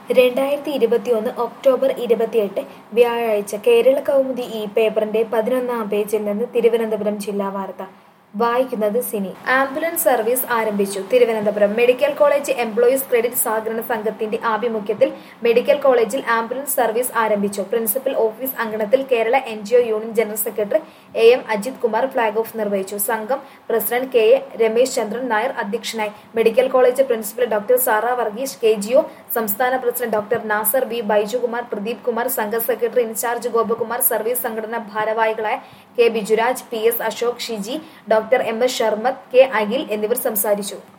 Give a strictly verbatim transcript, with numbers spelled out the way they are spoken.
രണ്ടായിരത്തി ഇരുപത്തിയൊന്ന് ഒക്ടോബർ ഇരുപത്തിയെട്ട് വ്യാഴാഴ്ച കേരള കൗമുദി ഈ പേപ്പറിന്റെ പതിനൊന്നാം പേജിൽ നിന്ന് തിരുവനന്തപുരം ജില്ലാ വാർത്ത വായിക്കുന്നത് സിനി. ആംബുലൻസ് സർവീസ് ആരംഭിച്ചു. Thiruvananthapuram medical college employees credit സഹകരണ സംഘത്തിന്റെ ആഭിമുഖ്യത്തിൽ മെഡിക്കൽ കോളേജിൽ ആംബുലൻസ് സർവീസ് ആരംഭിച്ചു. പ്രിൻസിപ്പൽ ഓഫീസ് അങ്കണത്തിൽ Kerala NGO union general secretary A M Ajith Kumar flag off നിർവഹിച്ചു. സംഘം president K A Ramesh Chandran Nair അധ്യക്ഷനായി. Medical college principal doctor Sara Varghese, K G O സംസ്ഥാന president doctor Nasar B Bijukumar, Pradeep Kumar, സംഘ സെക്രട്ടറി ഇൻചാർജ് ഗോപകുമാർ, സർവീസ് സംഘടനാ ഭാരവാഹികളായ K Bijuraj, P S Ashok, Shiji, doctor M S Sharmath, K Akhil എന്നിവർ സംസാരിച്ചു.